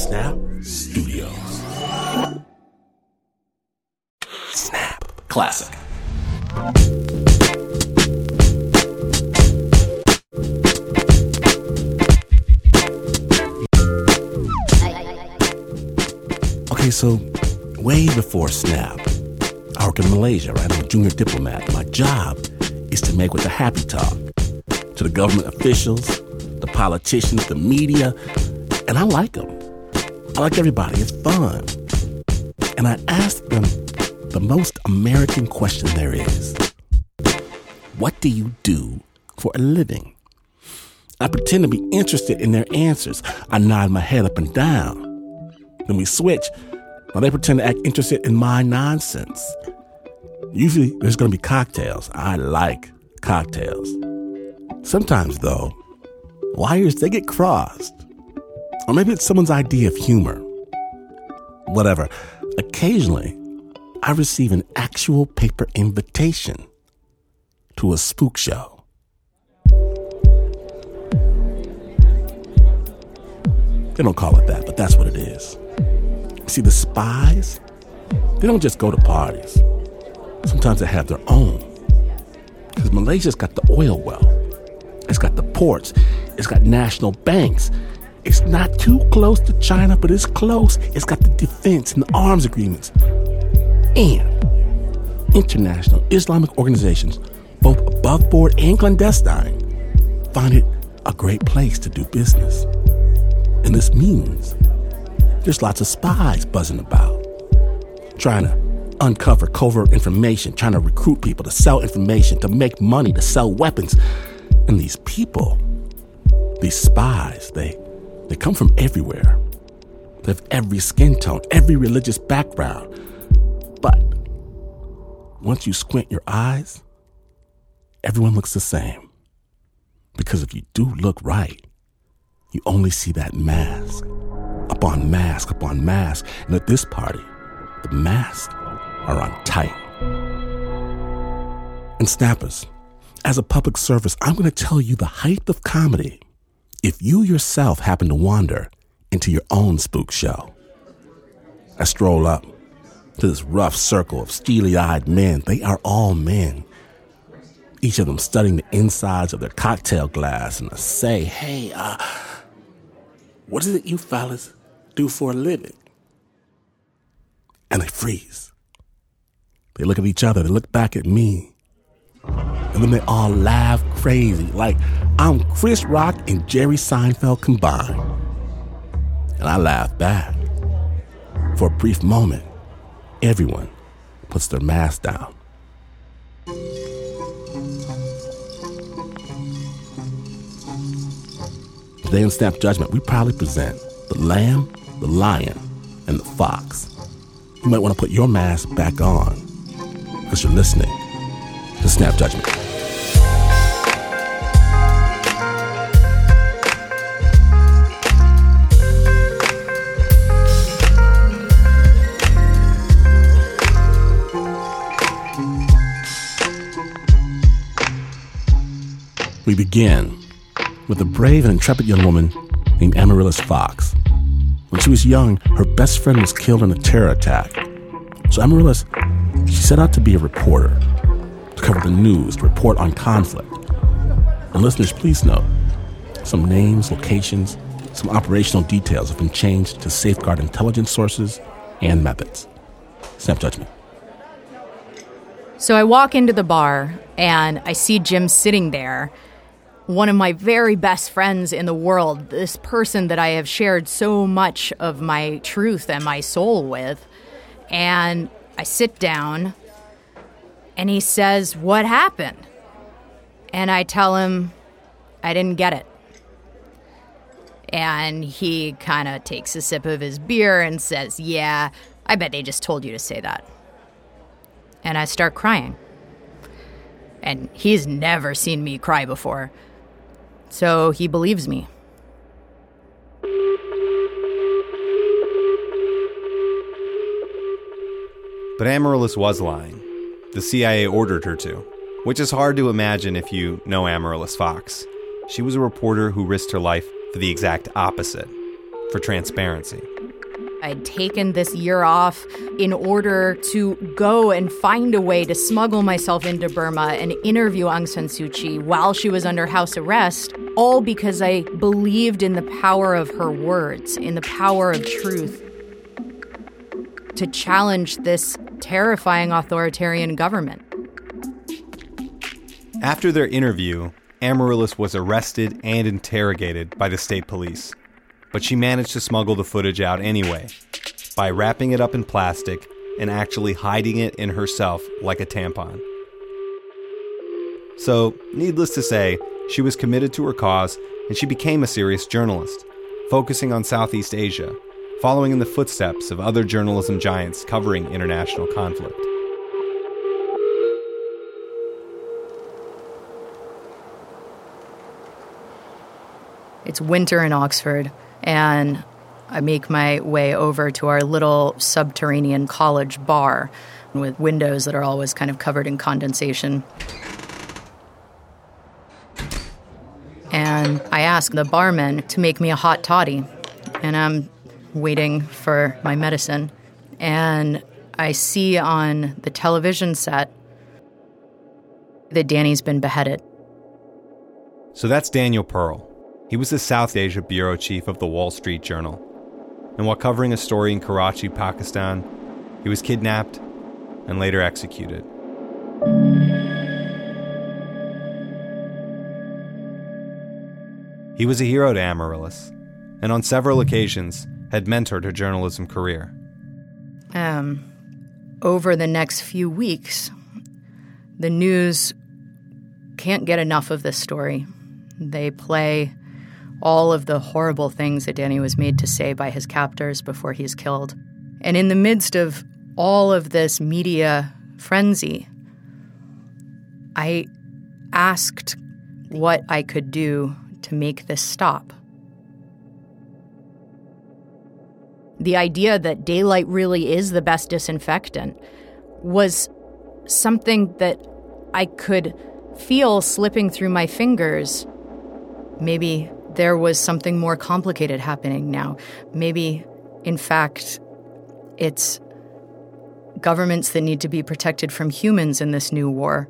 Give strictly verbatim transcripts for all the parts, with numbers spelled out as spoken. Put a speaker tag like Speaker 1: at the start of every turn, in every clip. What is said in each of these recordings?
Speaker 1: Snap Studios. Snap. Classic. Okay, so way before Snap, I work in Malaysia, right? I'm a junior diplomat. My job is to make with the happy talk to the government officials, the politicians, the media, and I like them. I like everybody. It's fun. And I ask them the most American question there is. What do you do for a living? I pretend to be interested in their answers. I nod my head up and down. Then we switch. Now they pretend to act interested in my nonsense. Usually there's going to be cocktails. I like cocktails. Sometimes, though, wires, they get crossed. Or maybe it's someone's idea of humor. Whatever. Occasionally, I receive an actual paper invitation to a spook show. They don't call it that, but that's what it is. See, the spies, they don't just go to parties. Sometimes they have their own. Because Malaysia's got the oil well. It's got the ports. It's got national banks. It's not too close to China, but it's close. It's got the defense and the arms agreements. And international Islamic organizations, both above board and clandestine, find it a great place to do business. And this means there's lots of spies buzzing about, trying to uncover covert information, trying to recruit people to sell information, to make money, to sell weapons. And these people, these spies, they they come from everywhere. They have every skin tone, every religious background. But once you squint your eyes, everyone looks the same. Because if you do look right, you only see that mask, upon mask, upon mask. And at this party, the masks are on tight. And snappers, as a public service, I'm going to tell you the height of comedy if you yourself happen to wander into your own spook show. I stroll up to this rough circle of steely-eyed men. They are all men. Each of them studying the insides of their cocktail glass, and I say, hey, uh, what is it you fellas do for a living? And they freeze. They look at each other. They look back at me. And then they all laugh crazy, like I'm Chris Rock and Jerry Seinfeld combined. And I laugh back. For a brief moment, everyone puts their mask down. Today in Snap Judgment, we proudly present the lamb, the lion, and the fox. You might want to put your mask back on because you're listening to Snap Judgment. We begin with a brave and intrepid young woman named Amaryllis Fox. When she was young, her best friend was killed in a terror attack. So Amaryllis, she set out to be a reporter, to cover the news, to report on conflict. And listeners, please note, some names, locations, some operational details have been changed to safeguard intelligence sources and methods. Snap Judgment.
Speaker 2: So I walk into the bar, and I see Jim sitting there, one of my very best friends in the world, this person that I have shared so much of my truth and my soul with. And I sit down, and he says, "What happened?" And I tell him, I didn't get it. And he kind of takes a sip of his beer and says, "Yeah, I bet they just told you to say that." And I start crying. And he's never seen me cry before. So he believes me.
Speaker 3: But Amaryllis was lying. The C I A ordered her to, which is hard to imagine if you know Amaryllis Fox. She was a reporter who risked her life for the exact opposite, for transparency.
Speaker 2: I'd taken this year off in order to go and find a way to smuggle myself into Burma and interview Aung San Suu Kyi while she was under house arrest, all because I believed in the power of her words, in the power of truth, to challenge this terrifying authoritarian government.
Speaker 3: After their interview, Amaryllis was arrested and interrogated by the state police. But she managed to smuggle the footage out anyway, by wrapping it up in plastic and actually hiding it in herself like a tampon. So, needless to say, she was committed to her cause and she became a serious journalist, focusing on Southeast Asia, following in the footsteps of other journalism giants covering international conflict.
Speaker 2: It's winter in Oxford, and I make my way over to our little subterranean college bar with windows that are always kind of covered in condensation. And I ask the barman to make me a hot toddy, and I'm waiting for my medicine. And I see on the television set that Danny's been beheaded.
Speaker 3: So that's Daniel Pearl. He was the South Asia bureau chief of the Wall Street Journal. And while covering a story in Karachi, Pakistan, he was kidnapped and later executed. He was a hero to Amaryllis, and on several occasions had mentored her journalism career.
Speaker 2: Um, over the next few weeks, the news can't get enough of this story. They play all of the horrible things that Danny was made to say by his captors before he's killed. And in the midst of all of this media frenzy, I asked what I could do to make this stop. The idea that daylight really is the best disinfectant was something that I could feel slipping through my fingers. Maybe there was something more complicated happening now. Maybe, in fact, it's governments that need to be protected from humans in this new war.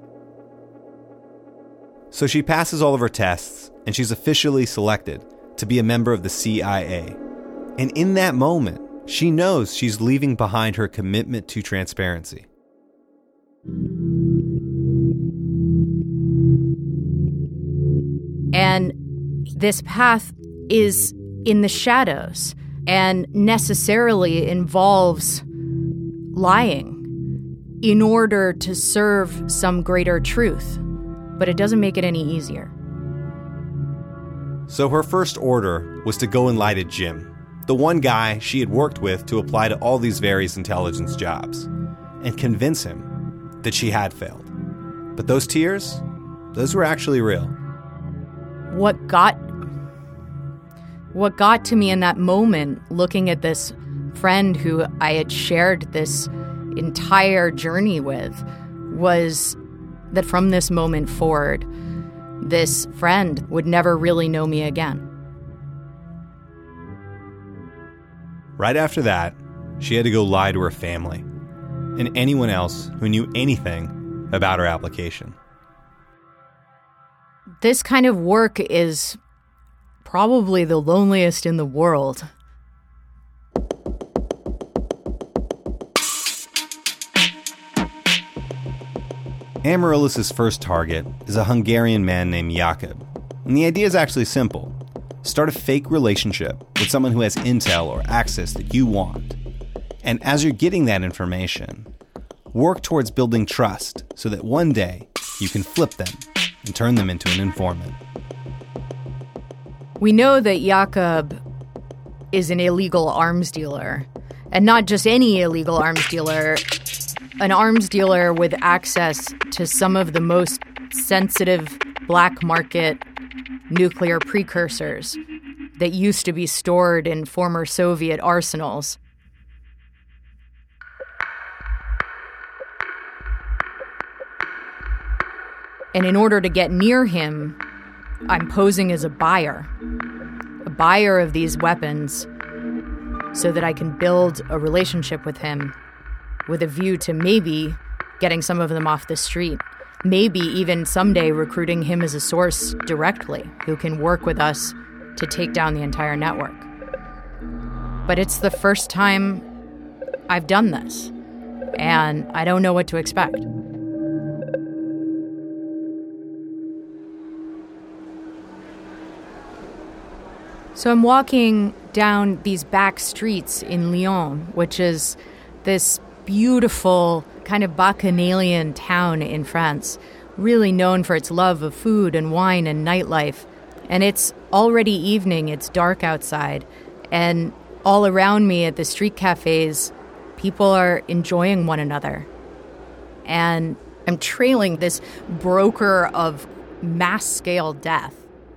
Speaker 3: So she passes all of her tests, and she's officially selected to be a member of the C I A. And in that moment, she knows she's leaving behind her commitment to transparency.
Speaker 2: And this path is in the shadows and necessarily involves lying in order to serve some greater truth. But it doesn't make it any easier.
Speaker 3: So her first order was to go and lie to Jim, the one guy she had worked with to apply to all these various intelligence jobs, and convince him that she had failed. But those tears, those were actually real.
Speaker 2: What got what got to me in that moment, looking at this friend who I had shared this entire journey with, was that from this moment forward, this friend would never really know me again.
Speaker 3: Right after that, she had to go lie to her family and anyone else who knew anything about her application.
Speaker 2: This kind of work is probably the loneliest in the world.
Speaker 3: Amaryllis' first target is a Hungarian man named Jakub. And the idea is actually simple. Start a fake relationship with someone who has intel or access that you want. And as you're getting that information, work towards building trust so that one day you can flip them and turn them into an informant.
Speaker 2: We know that Jakub is an illegal arms dealer. And not just any illegal arms dealer, an arms dealer with access to some of the most sensitive black market nuclear precursors that used to be stored in former Soviet arsenals. And in order to get near him, I'm posing as a buyer, a buyer of these weapons, so that I can build a relationship with him with a view to maybe getting some of them off the street, maybe even someday recruiting him as a source directly who can work with us to take down the entire network. But it's the first time I've done this, and I don't know what to expect. So I'm walking down these back streets in Lyon, which is this beautiful kind of bacchanalian town in France, really known for its love of food and wine and nightlife. And it's already evening, it's dark outside, and all around me at the street cafes, people are enjoying one another. And I'm trailing this broker of mass-scale death.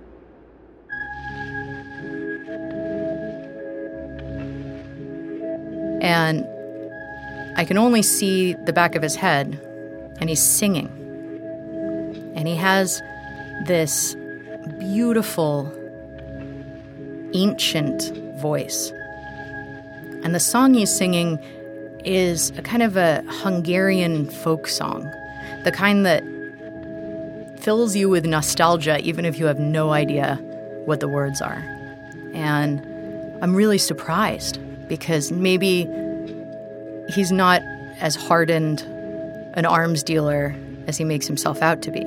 Speaker 2: And I can only see the back of his head, and he's singing. And he has this beautiful, ancient voice. And the song he's singing is a kind of a Hungarian folk song, the kind that fills you with nostalgia even if you have no idea what the words are. And I'm really surprised because maybe he's not as hardened an arms dealer as he makes himself out to be.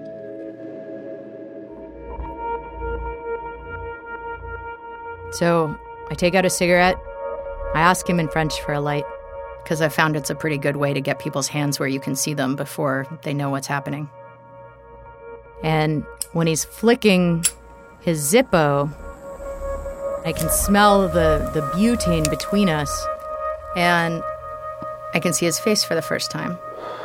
Speaker 2: So I take out a cigarette. I ask him in French for a light, because I found it's a pretty good way to get people's hands where you can see them before they know what's happening. And when he's flicking his Zippo, I can smell the, the butane between us, and I can see his face for the first time.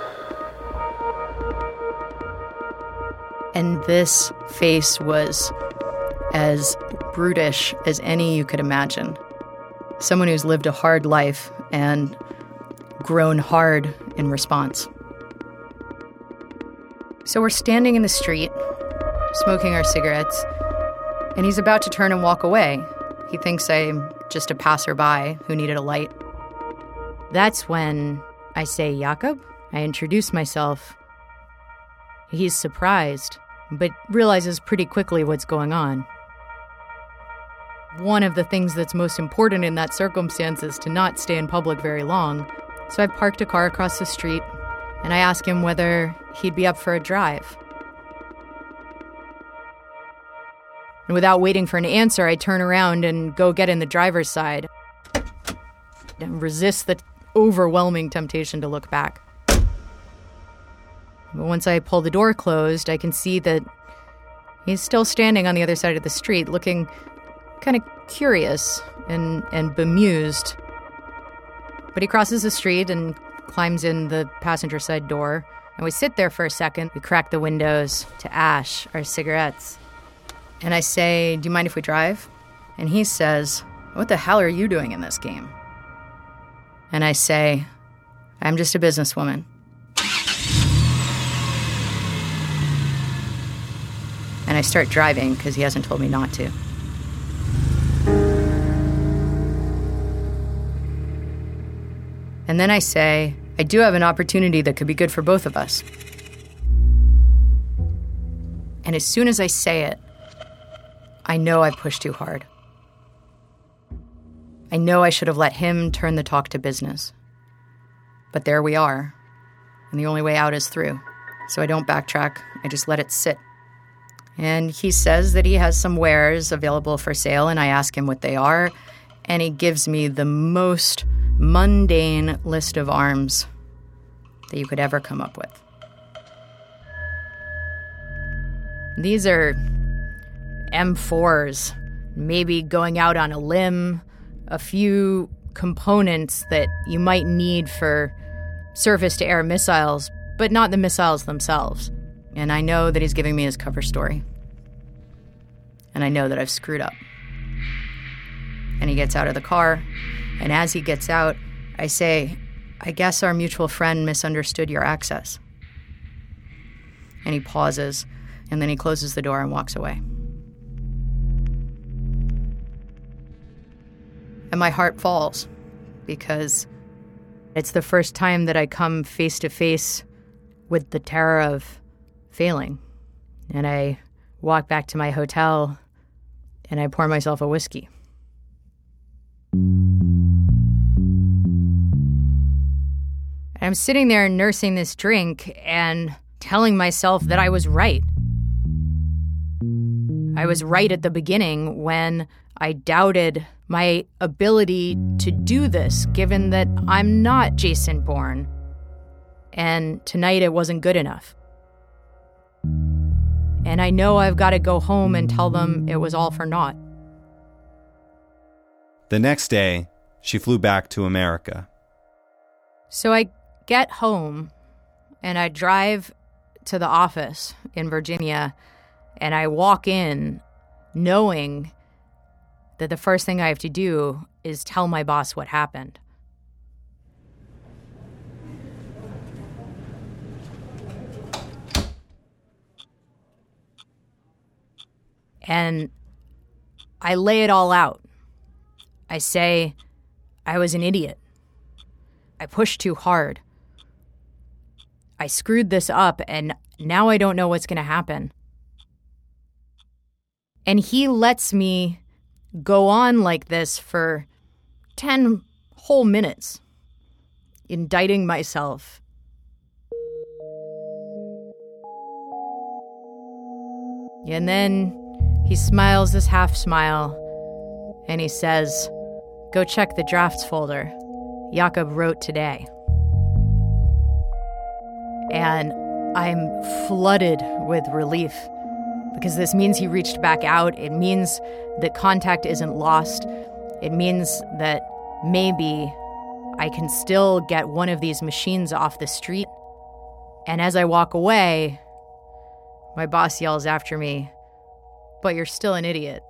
Speaker 2: And this face was as brutish as any you could imagine. Someone who's lived a hard life and grown hard in response. So we're standing in the street, smoking our cigarettes, and he's about to turn and walk away. He thinks I'm just a passerby who needed a light. That's when I say, Jakob. I introduce myself. He's surprised, but realizes pretty quickly what's going on. One of the things that's most important in that circumstance is to not stay in public very long. So I've parked a car across the street, and I ask him whether he'd be up for a drive. And without waiting for an answer, I turn around and go get in the driver's side and resist the overwhelming temptation to look back. But once I pull the door closed, I can see that he's still standing on the other side of the street, looking kind of curious and, and bemused. But he crosses the street and climbs in the passenger side door. And we sit there for a second. We crack the windows to ash our cigarettes. And I say, do you mind if we drive? And he says, what the hell are you doing in this game? And I say, I'm just a businesswoman. And I start driving because he hasn't told me not to. And then I say, I do have an opportunity that could be good for both of us. And as soon as I say it, I know I've pushed too hard. I know I should have let him turn the talk to business. But there we are, and the only way out is through. So I don't backtrack, I just let it sit. And he says that he has some wares available for sale, and I ask him what they are, and he gives me the most mundane list of arms that you could ever come up with. These are M fours, maybe going out on a limb, a few components that you might need for surface-to-air missiles, but not the missiles themselves. And I know that he's giving me his cover story. And I know that I've screwed up. And he gets out of the car, and as he gets out, I say, I guess our mutual friend misunderstood your access. And he pauses, and then he closes the door and walks away. and my heart falls because it's the first time that I come face to face with the terror of failing. And I walk back to my hotel and I pour myself a whiskey. I'm sitting there nursing this drink and telling myself that I was right. I was right at the beginning when I doubted my ability to do this, given that I'm not Jason Bourne. And tonight it wasn't good enough. And I know I've got to go home and tell them it was all for naught.
Speaker 3: The next day, she flew back to America.
Speaker 2: So I get home and I drive to the office in Virginia and I walk in knowing that the first thing I have to do is tell my boss what happened. And I lay it all out. I say, I was an idiot. I pushed too hard. I screwed this up, and now I don't know what's going to happen. And he lets me go on like this for ten whole minutes, indicting myself. And then he smiles this half smile, and he says, "Go check the drafts folder. Jakob wrote today." And I'm flooded with relief because this means he reached back out. It means that contact isn't lost. It means that maybe I can still get one of these machines off the street. And as I walk away, my boss yells after me, "But you're still an idiot."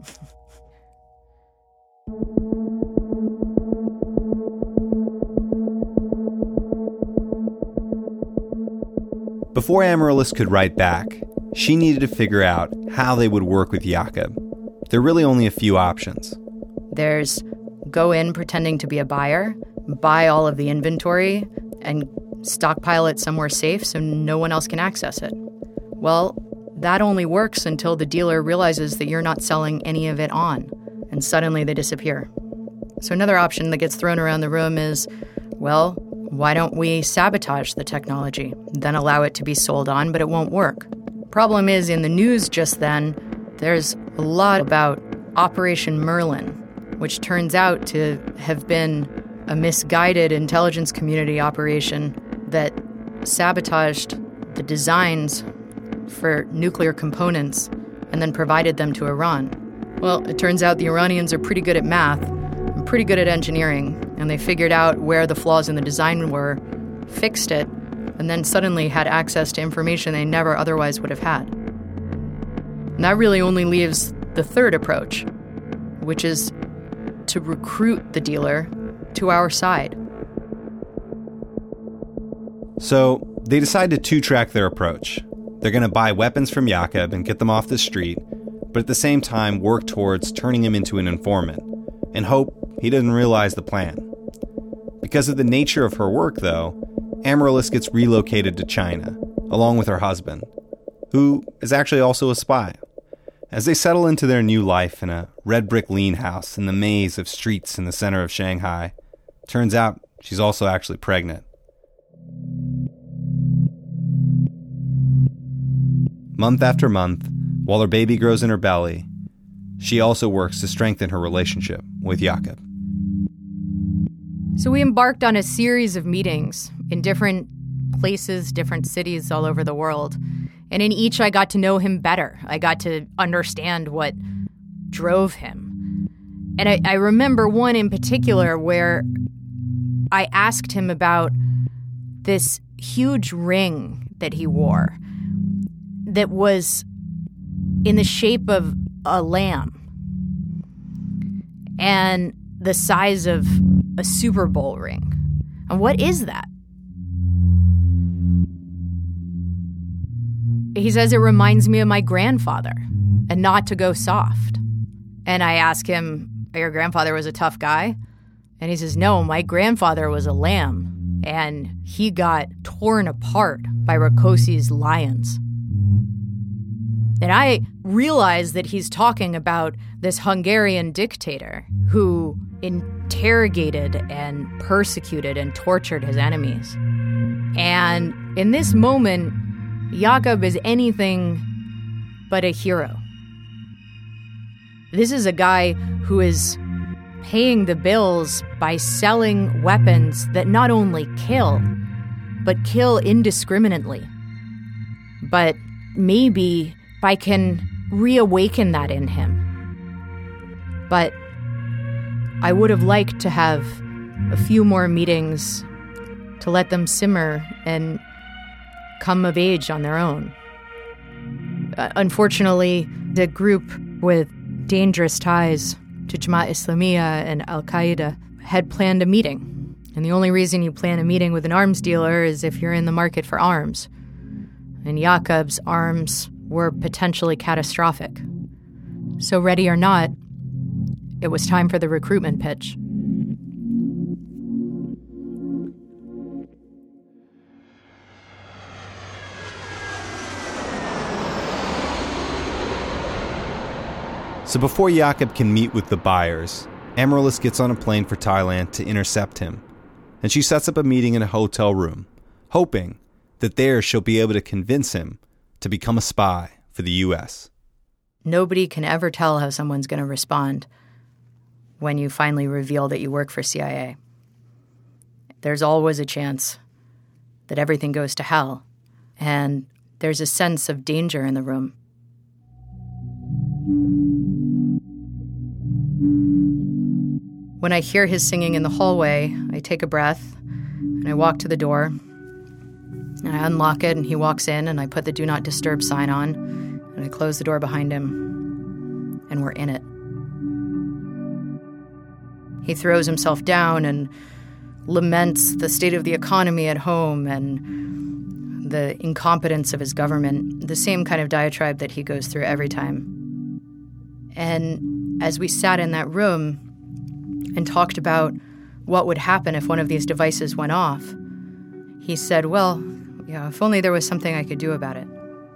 Speaker 3: Before Amaryllis could write back, she needed to figure out how they would work with Jakob. There are really only a few options.
Speaker 2: There's go in pretending to be a buyer, buy all of the inventory, and stockpile it somewhere safe so no one else can access it. Well, that only works until the dealer realizes that you're not selling any of it on, and suddenly they disappear. So another option that gets thrown around the room is, well, why don't we sabotage the technology, then allow it to be sold on, but it won't work. Problem is, in the news just then, there's a lot about Operation Merlin, which turns out to have been a misguided intelligence community operation that sabotaged the designs for nuclear components and then provided them to Iran. Well, it turns out the Iranians are pretty good at math and pretty good at engineering, and they figured out where the flaws in the design were, fixed it, and then suddenly had access to information they never otherwise would have had. And that really only leaves the third approach, which is to recruit the dealer to our side.
Speaker 3: So they decide to two-track their approach. They're going to buy weapons from Jakob and get them off the street, but at the same time work towards turning him into an informant and hope he doesn't realize the plan. Because of the nature of her work, though, Amaryllis gets relocated to China, along with her husband, who is actually also a spy. As they settle into their new life in a red brick lean house in the maze of streets in the center of Shanghai, turns out she's also actually pregnant. Month after month, while her baby grows in her belly, she also works to strengthen her relationship with Jakob.
Speaker 2: So we embarked on a series of meetings in different places, different cities all over the world. And in each, I got to know him better. I got to understand what drove him. And I, I remember one in particular where I asked him about this huge ring that he wore that was in the shape of a lamb and the size of a Super Bowl ring. And what is that? He says it reminds me of my grandfather and not to go soft. And I ask him, your grandfather was a tough guy? And he says, no, my grandfather was a lamb. And he got torn apart by Rakosi's lions. And I realized that he's talking about this Hungarian dictator who interrogated and persecuted and tortured his enemies. And in this moment, Jakub is anything but a hero. This is a guy who is paying the bills by selling weapons that not only kill, but kill indiscriminately. But maybe I can reawaken that in him. But I would have liked to have a few more meetings to let them simmer and come of age on their own. Uh, unfortunately, the group with dangerous ties to Jamaat Islamiyah and Al-Qaeda had planned a meeting. And the only reason you plan a meeting with an arms dealer is if you're in the market for arms. And Jakub's arms were potentially catastrophic. So ready or not, it was time for the recruitment pitch.
Speaker 3: So before Jakub can meet with the buyers, Amaryllis gets on a plane for Thailand to intercept him, and she sets up a meeting in a hotel room, hoping that there she'll be able to convince him to become a spy for the U S.
Speaker 2: Nobody can ever tell how someone's going to respond when you finally reveal that you work for C I A. There's always a chance that everything goes to hell, and there's a sense of danger in the room. When I hear his singing in the hallway, I take a breath, and I walk to the door, and I unlock it, and he walks in, and I put the Do Not Disturb sign on, and I close the door behind him, and we're in it. He throws himself down and laments the state of the economy at home and the incompetence of his government, the same kind of diatribe that he goes through every time. And as we sat in that room and talked about what would happen if one of these devices went off, he said, well, yeah, if only there was something I could do about it.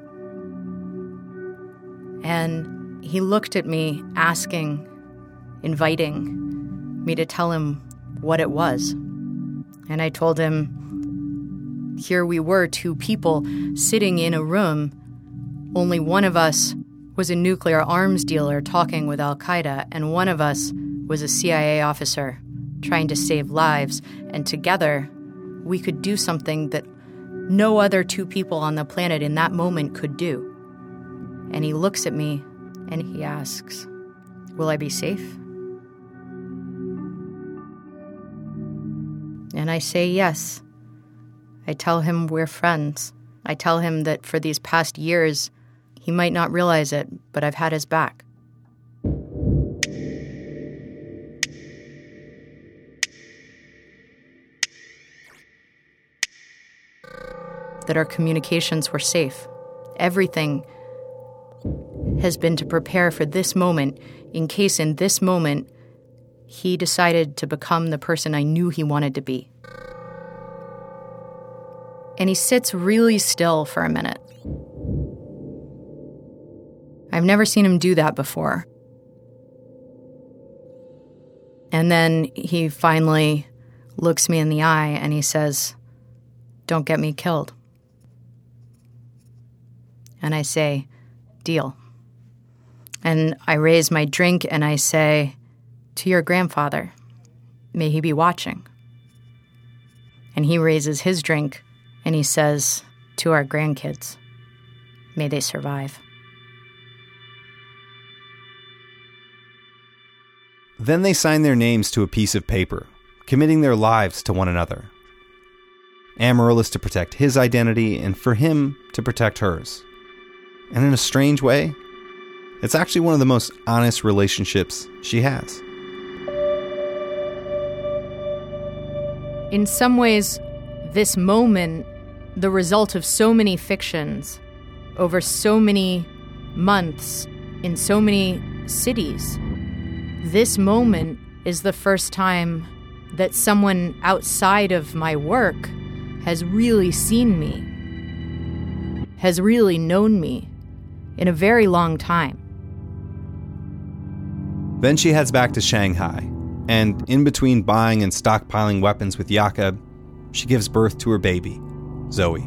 Speaker 2: And he looked at me asking, inviting me to tell him what it was. And I told him, here we were, two people sitting in a room. Only one of us was a nuclear arms dealer talking with Al-Qaeda, and one of us was a C I A officer trying to save lives. And together, we could do something that no other two people on the planet in that moment could do. And he looks at me and he asks, will I be safe? And I say yes. I tell him we're friends. I tell him that for these past years, he might not realize it, but I've had his back. That our communications were safe. Everything has been to prepare for this moment in case in this moment he decided to become the person I knew he wanted to be. And he sits really still for a minute. I've never seen him do that before. And then he finally looks me in the eye and he says, don't get me killed. And I say, deal. And I raise my drink and I say, to your grandfather, may he be watching. And he raises his drink and he says, to our grandkids, may they survive.
Speaker 3: Then they sign their names to a piece of paper, committing their lives to one another. Amaryllis to protect his identity and for him to protect hers. And in a strange way, it's actually one of the most honest relationships she has.
Speaker 2: In some ways, this moment, the result of so many fictions over so many months in so many cities, this moment is the first time that someone outside of my work has really seen me, has really known me in a very long time.
Speaker 3: Then she heads back to Shanghai, and in between buying and stockpiling weapons with Jakob, she gives birth to her baby, Zoe.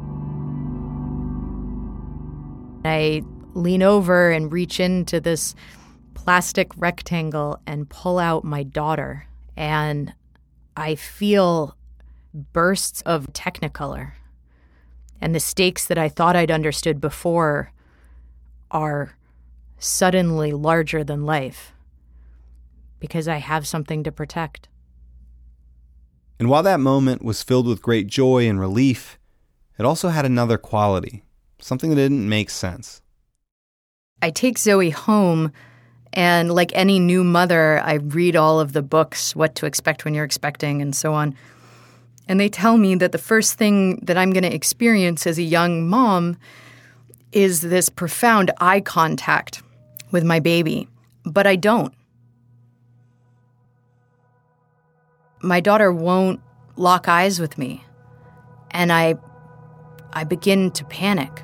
Speaker 2: I lean over and reach into this plastic rectangle and pull out my daughter, and I feel bursts of Technicolor. And the stakes that I thought I'd understood before are suddenly larger than life because I have something to protect.
Speaker 3: And while that moment was filled with great joy and relief, it also had another quality, something that didn't make sense.
Speaker 2: I take Zoe home, and like any new mother, I read all of the books, What to Expect When You're Expecting, and so on. And they tell me that the first thing that I'm going to experience as a young mom is this profound eye contact with my baby. But I don't. My daughter won't lock eyes with me. And I, I begin to panic.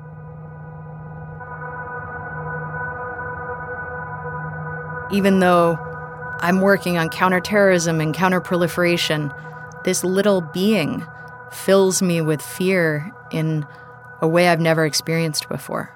Speaker 2: Even though I'm working on counterterrorism and counterproliferation, this little being fills me with fear in a way I've never experienced before.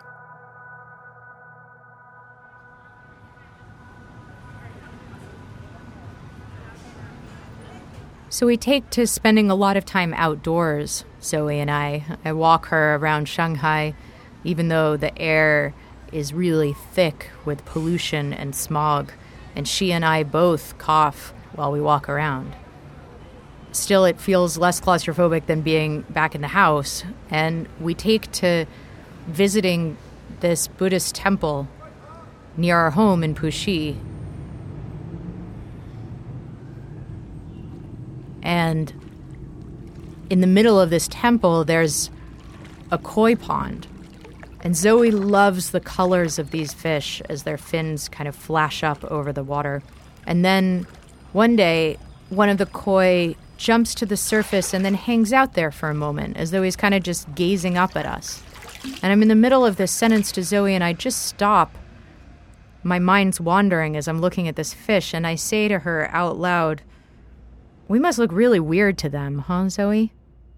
Speaker 2: So we take to spending a lot of time outdoors, Zoe and I. I walk her around Shanghai, even though the air is really thick with pollution and smog, and she and I both cough while we walk around. Still, it feels less claustrophobic than being back in the house, and we take to visiting this Buddhist temple near our home in Puxi. And in the middle of this temple, there's a koi pond. And Zoe loves the colors of these fish as their fins kind of flash up over the water. And then one day, one of the koi jumps to the surface and then hangs out there for a moment, as though he's kind of just gazing up at us. And I'm in the middle of this sentence to Zoe, and I just stop. My mind's wandering as I'm looking at this fish, and I say to her out loud, "We must look really weird to them, huh, Zoe?"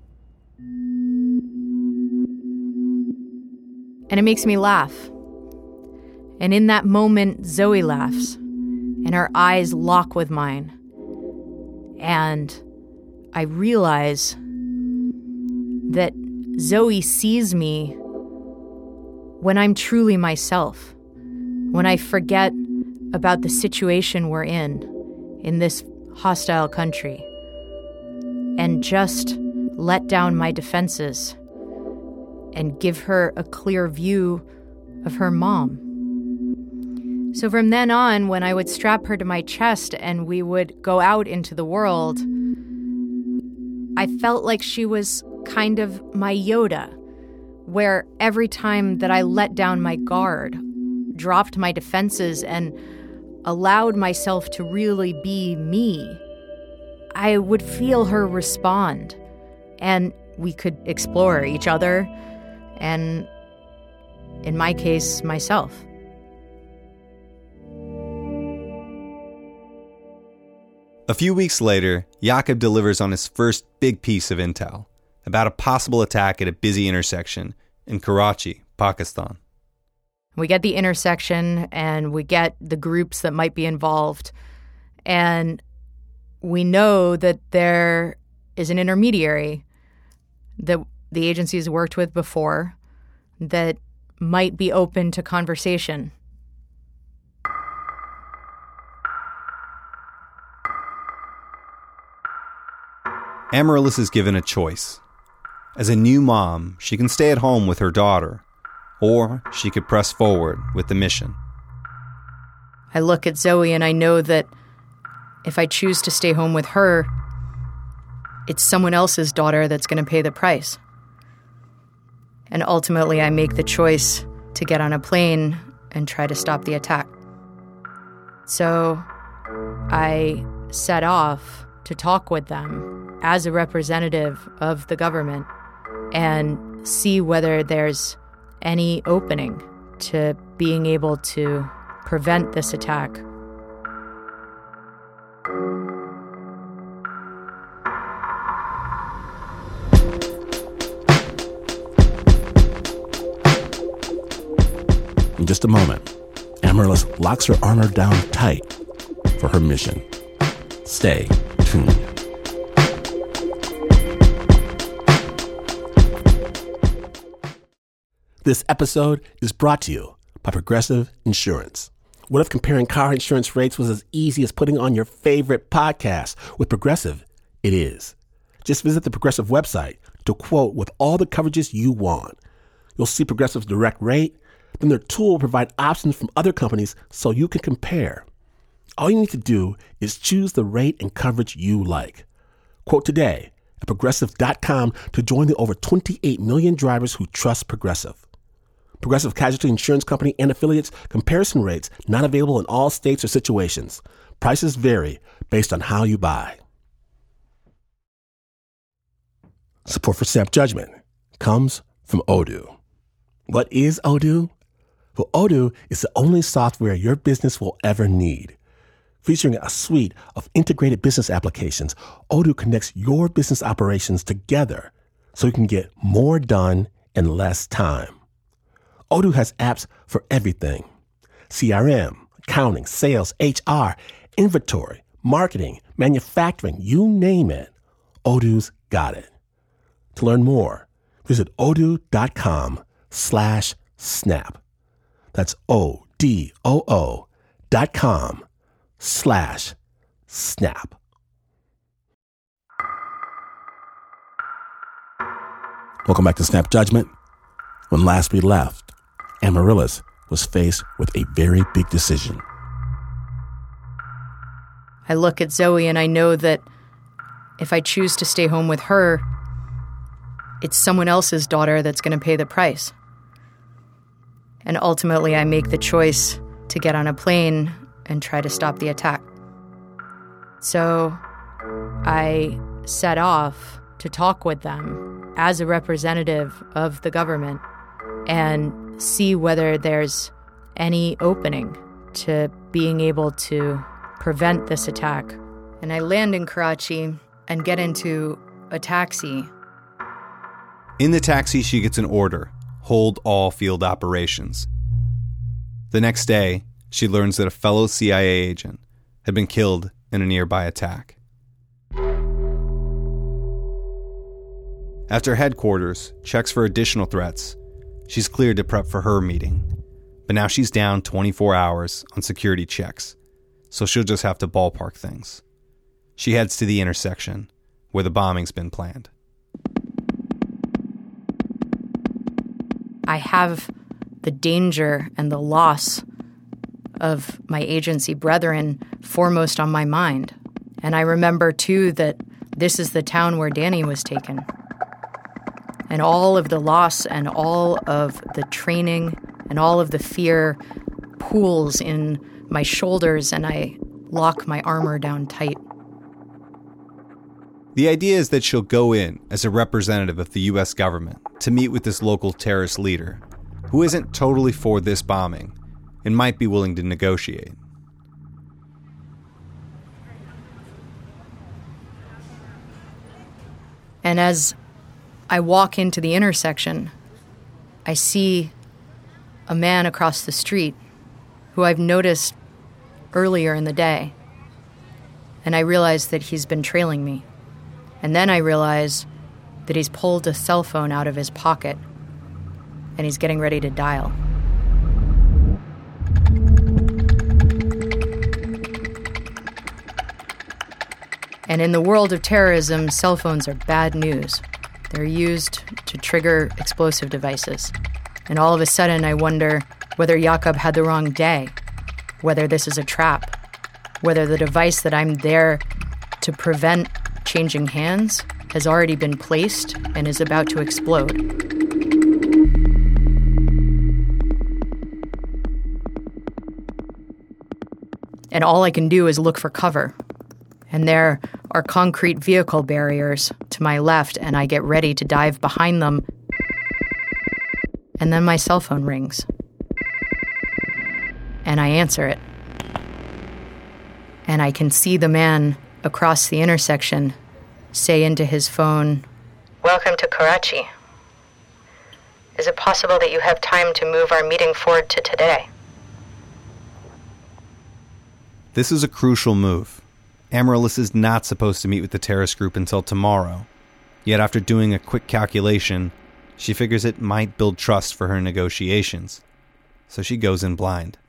Speaker 2: And it makes me laugh. And in that moment, Zoe laughs, and her eyes lock with mine. And I realize that Zoe sees me when I'm truly myself, when I forget about the situation we're in, in this hostile country, and just let down my defenses and give her a clear view of her mom. So from then on, when I would strap her to my chest and we would go out into the world, I felt like she was kind of my Yoda, where every time that I let down my guard, dropped my defenses, and allowed myself to really be me, I would feel her respond, and we could explore each other, and in my case, myself.
Speaker 3: A few weeks later, Jakob delivers on his first big piece of intel about a possible attack at a busy intersection in Karachi, Pakistan.
Speaker 2: We get the intersection and we get the groups that might be involved, and we know that there is an intermediary that the agency's worked with before that might be open to conversation.
Speaker 3: Amaryllis is given a choice. As a new mom, she can stay at home with her daughter, or she could press forward with the mission.
Speaker 2: I look at Zoe and I know that if I choose to stay home with her, it's someone else's daughter that's going to pay the price. And ultimately, I make the choice to get on a plane and try to stop the attack. So I set off to talk with them as a representative of the government and see whether there's any opening to being able to prevent this attack.
Speaker 1: In just a moment, Amaryllis locks her armor down tight for her mission. Stay tuned. This episode is brought to you by Progressive Insurance. What if comparing car insurance rates was as easy as putting on your favorite podcast? With Progressive, it is. Just visit the Progressive website to quote with all the coverages you want. You'll see Progressive's direct rate, then their tool will provide options from other companies so you can compare. All you need to do is choose the rate and coverage you like. Quote today at Progressive dot com to join the over twenty-eight million drivers who trust Progressive. Progressive Casualty Insurance Company and Affiliates. Comparison rates not available in all states or situations. Prices vary based on how you buy. Support for Snap Judgment comes from Odoo. What is Odoo? Well, Odoo is the only software your business will ever need. Featuring a suite of integrated business applications, Odoo connects your business operations together so you can get more done in less time. Odoo has apps for everything: C R M, accounting, sales, H R, inventory, marketing, manufacturing, you name it. Odoo's got it. To learn more, visit odoo.com slash snap. That's O-D-O-O dot com slash snap. Welcome back to Snap Judgment. When last we left, Amaryllis was faced with a very big decision.
Speaker 2: I look at Zoe and I know that if I choose to stay home with her, it's someone else's daughter that's going to pay the price. And ultimately, I make the choice to get on a plane and try to stop the attack. So I set off to talk with them as a representative of the government and see whether there's any opening to being able to prevent this attack. And I land in Karachi and get into a taxi.
Speaker 3: In the taxi, she gets an order: hold all field operations. The next day, she learns that a fellow C I A agent had been killed in a nearby attack. After headquarters checks for additional threats, she's cleared to prep for her meeting. But now she's down twenty-four hours on security checks, so she'll just have to ballpark things. She heads to the intersection where the bombing's been planned.
Speaker 2: I have the danger and the loss of my agency brethren foremost on my mind. And I remember, too, that this is the town where Danny was taken. And all of the loss and all of the training and all of the fear pools in my shoulders, and I lock my armor down tight.
Speaker 3: The idea is that she'll go in as a representative of the U S government to meet with this local terrorist leader who isn't totally for this bombing and might be willing to negotiate.
Speaker 2: And as I walk into the intersection, I see a man across the street who I've noticed earlier in the day. And I realize that he's been trailing me. And then I realize that he's pulled a cell phone out of his pocket and he's getting ready to dial. And in the world of terrorism, cell phones are bad news. They're used to trigger explosive devices. And all of a sudden, I wonder whether Jakob had the wrong day, whether this is a trap, whether the device that I'm there to prevent changing hands has already been placed and is about to explode. and all I can do is look for cover. And there are concrete vehicle barriers to my left, and I get ready to dive behind them. And then my cell phone rings. And I answer it. And I can see the man across the intersection say into his phone, "Welcome to Karachi. Is it possible that you have time to move our meeting forward to today?"
Speaker 3: This is a crucial move. Amaryllis is not supposed to meet with the terrorist group until tomorrow. Yet after doing a quick calculation, she figures it might build trust for her negotiations. So she goes in blind.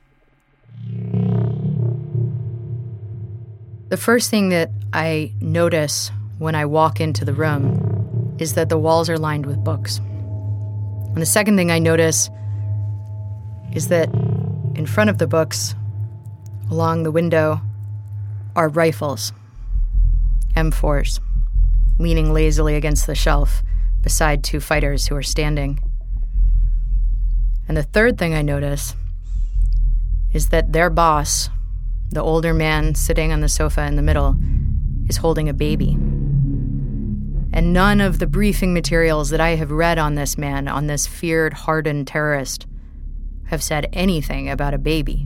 Speaker 2: The first thing that I notice when I walk into the room is that the walls are lined with books. And the second thing I notice is that in front of the books, along the window, are rifles, M fours, leaning lazily against the shelf beside two fighters who are standing. And the third thing I notice is that their boss, the older man sitting on the sofa in the middle, is holding a baby. And none of the briefing materials that I have read on this man, on this feared, hardened terrorist, have said anything about a baby.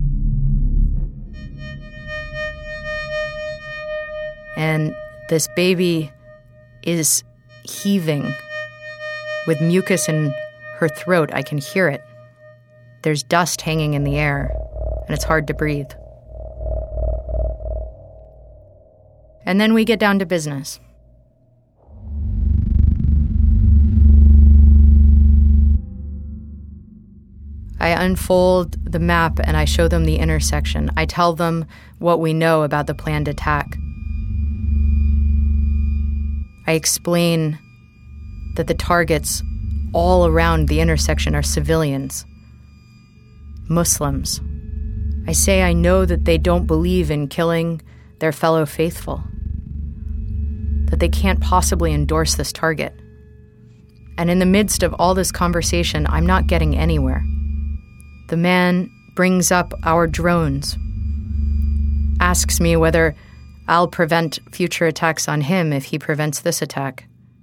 Speaker 2: And this baby is heaving with mucus in her throat. I can hear it. There's dust hanging in the air, and it's hard to breathe. And then we get down to business. I unfold the map and I show them the intersection. I tell them what we know about the planned attack. I explain that the targets all around the intersection are civilians, Muslims. I say I know that they don't believe in killing their fellow faithful, that they can't possibly endorse this target. And in the midst of all this conversation, I'm not getting anywhere. The man brings up our drones, asks me whether I'll prevent future attacks on him if he prevents this attack.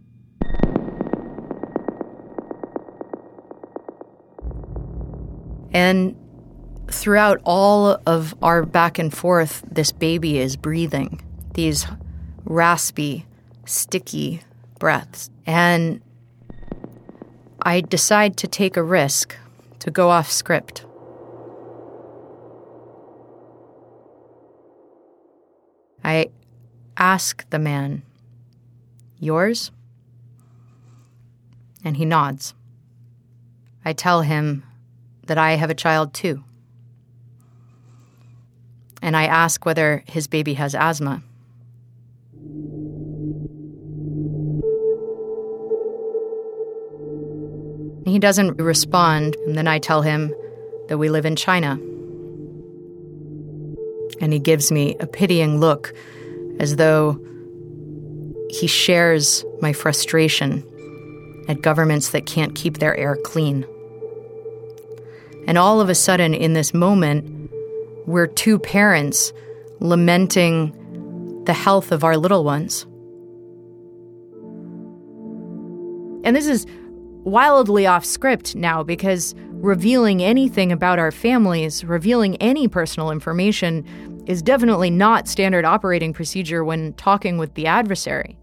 Speaker 2: And throughout all of our back and forth, this baby is breathing these raspy, sticky breaths. And I decide to take a risk, to go off script. I ask the man, "Yours?" And he nods. I tell him that I have a child too. And I ask whether his baby has asthma. He doesn't respond, and then I tell him that we live in China. And he gives me a pitying look, as though he shares my frustration at governments that can't keep their air clean. And all of a sudden, in this moment, we're two parents lamenting the health of our little ones. And this is wildly off script now, because revealing anything about our families, revealing any personal information, is definitely not standard operating procedure when talking with the adversary.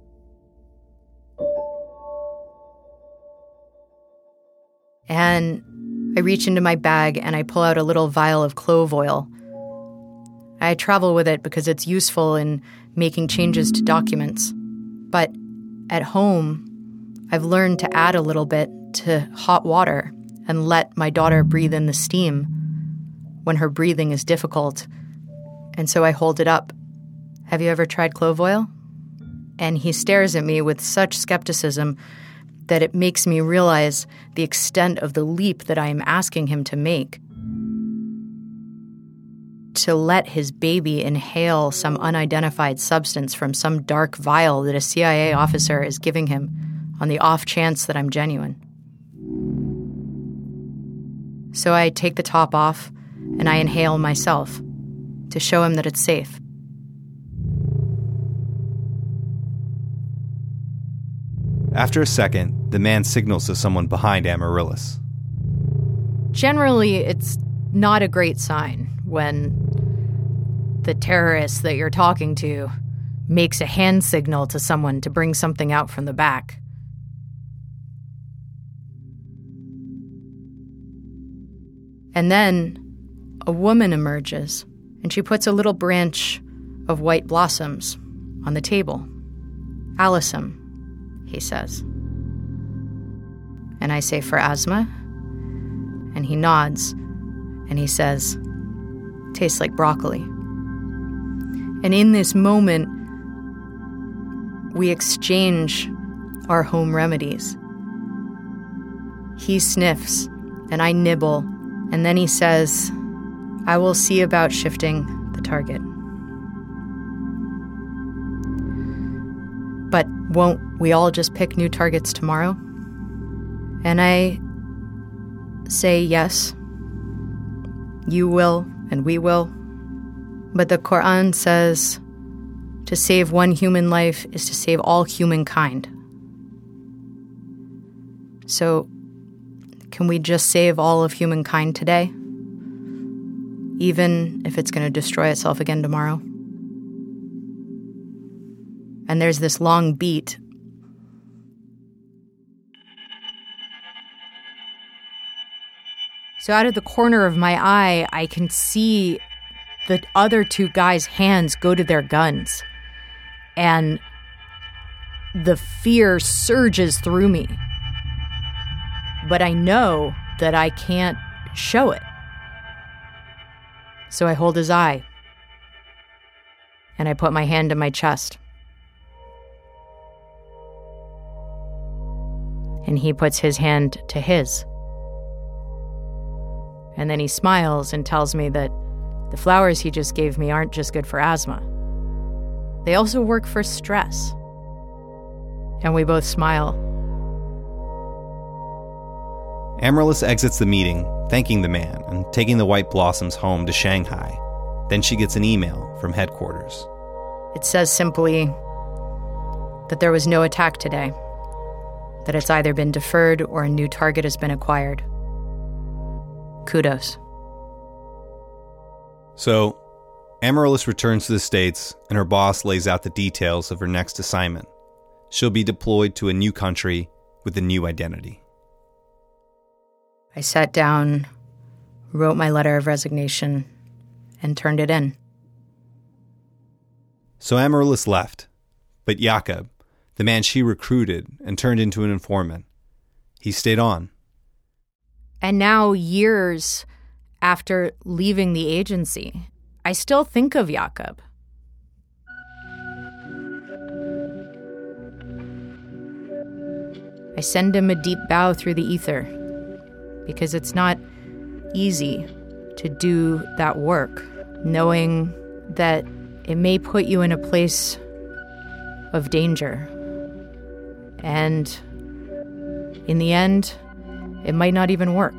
Speaker 2: And I reach into my bag and I pull out a little vial of clove oil. I travel with it because it's useful in making changes to documents. But at home, I've learned to add a little bit to hot water and let my daughter breathe in the steam when her breathing is difficult. And so I hold it up. "Have you ever tried clove oil?" And he stares at me with such skepticism that it makes me realize the extent of the leap that I am asking him to make. To let his baby inhale some unidentified substance from some dark vial that a C I A officer is giving him on the off chance that I'm genuine. So I take the top off and I inhale myself. to show him that it's safe.
Speaker 3: After a second, the man signals to someone behind Amaryllis.
Speaker 2: Generally, it's not a great sign when the terrorist that you're talking to makes a hand signal to someone to bring something out from the back. And then a woman emerges, and she puts a little branch of white blossoms on the table. "Allison," he says. And I say, "For asthma?" And he nods, and he says, "Tastes like broccoli." And in this moment, we exchange our home remedies. He sniffs, and I nibble, and then he says, "I will see about shifting the target." But won't we all just pick new targets tomorrow? And I say, "Yes, you will and we will." But the Quran says to save one human life is to save all humankind. So can we just save all of humankind today? Even if it's going to destroy itself again tomorrow? And there's this long beat. So out of the corner of my eye, I can see the other two guys' hands go to their guns. And the fear surges through me. But I know that I can't show it. So I hold his eye. And I put my hand to my chest. And he puts his hand to his. And then he smiles and tells me that the flowers he just gave me aren't just good for asthma. They also work for stress. And we both smile.
Speaker 3: Amaryllis exits the meeting, thanking the man and taking the white blossoms home to Shanghai. Then she gets an email from headquarters.
Speaker 2: It says simply that there was no attack today, that it's either been deferred or a new target has been acquired. Kudos.
Speaker 3: So, Amaryllis returns to the States, and her boss lays out the details of her next assignment. She'll be deployed to a new country with a new identity.
Speaker 2: I sat down, wrote my letter of resignation, and turned it in.
Speaker 3: So Amaryllis left, but Jakob, the man she recruited and turned into an informant, he stayed on.
Speaker 2: And now, years after leaving the agency, I still think of Jakob. I send him a deep bow through the ether, because it's not easy to do that work, knowing that it may put you in a place of danger. And in the end, it might not even work.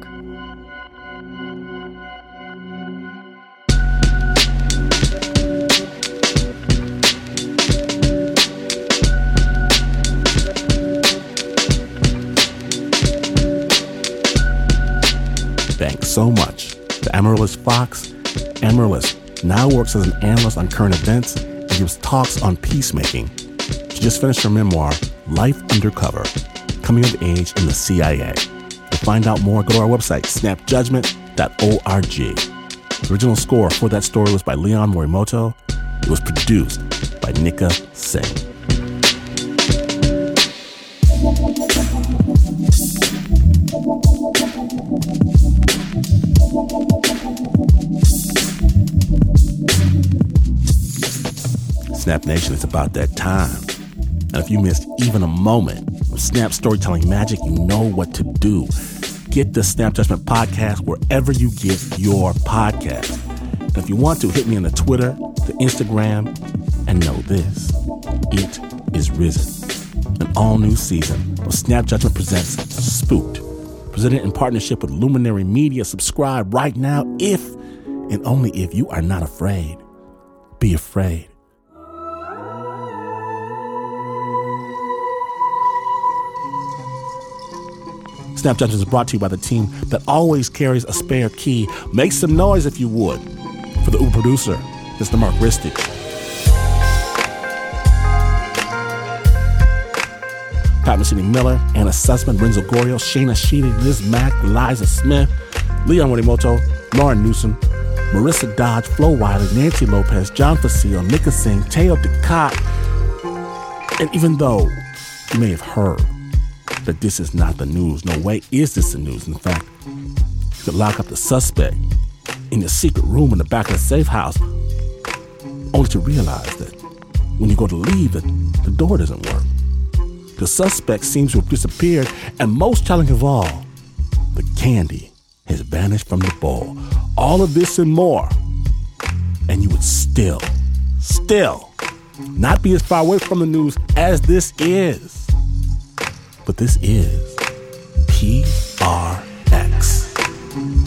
Speaker 1: Thanks so much to Amaryllis Fox. Amaryllis now works as an analyst on current events and gives talks on peacemaking. She just finished her memoir, Life Undercover, Coming of Age in the C I A. To find out more, go to our website, snap judgment dot org. The original score for that story was by Leon Morimoto. It was produced by Nika Singh. Snap Nation, it's about that time. And if you missed even a moment of Snap storytelling magic, you know what to do. Get the Snap Judgment podcast wherever you get your podcast. And if you want to, hit me on the Twitter, the Instagram, and know this. It is risen. An all-new season of Snap Judgment presents Spooked. Presented in partnership with Luminary Media. Subscribe right now if and only if you are not afraid. be afraid. Snap Judgment is brought to you by the team that always carries a spare key. Make some noise if you would. For the Uber producer, Mister Mark Ristic. Pat Mesiti-Miller, Anna Sussman, Renzo Gorio, Shayna Sheedy, Liz Mack, Eliza Smith, Leon Morimoto, Lauren Newsom, Marissa Dodge, Flo Wiley, Nancy Lopez, John Facile, Nika Singh, Teo Ducat. And even though you may have heard that this is not the news, no way is this the news. In fact, you could lock up the suspect in your secret room in the back of the safe house, only to realize that when you go to leave, the, the door doesn't work. The suspect seems to have disappeared, and most telling of all, the candy has vanished from the bowl. All of this and more, and you would still, still not be as far away from the news as this is. But this is P R X.